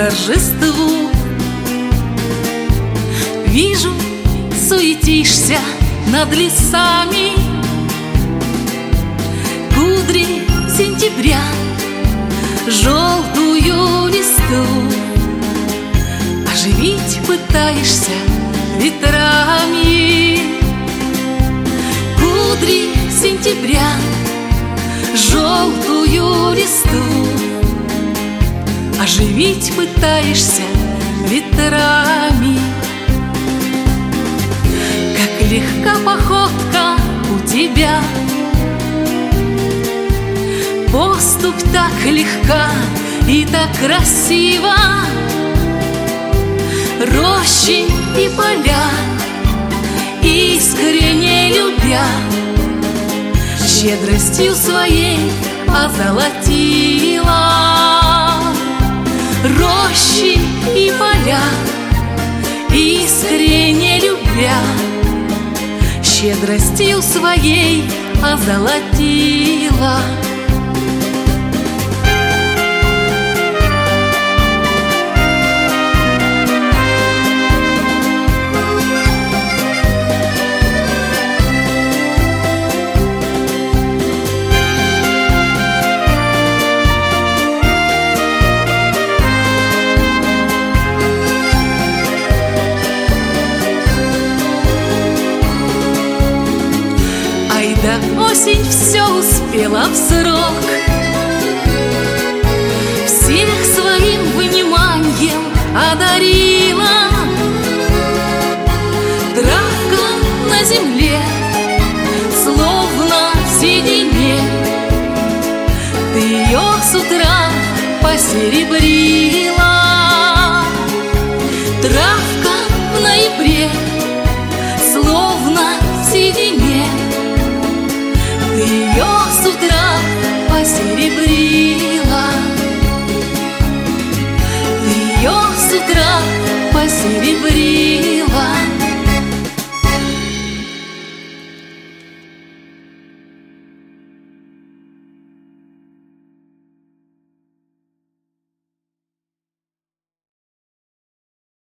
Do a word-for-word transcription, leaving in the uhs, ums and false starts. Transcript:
торжеству. Вижу, суетишься над лесами, кудри сентября, желтую листву оживить пытаешься ветрами. Кудри сентября, желтую листву оживить пытаешься ветрами. Как легка походка у тебя, поступь так легка и так красиво. Рощи и поля искренне любя, щедростью своей озолотила. Рощи и поля искренне любя, щедростью своей озолотила. Да осень все успела в срок, всех своим вниманием одарила. Травка на земле, словно в седине, ты ее с утра посеребрила. Травка в ноябре, словно в седине, ты ее с утра посеребрила. Ты ее с утра посеребрила.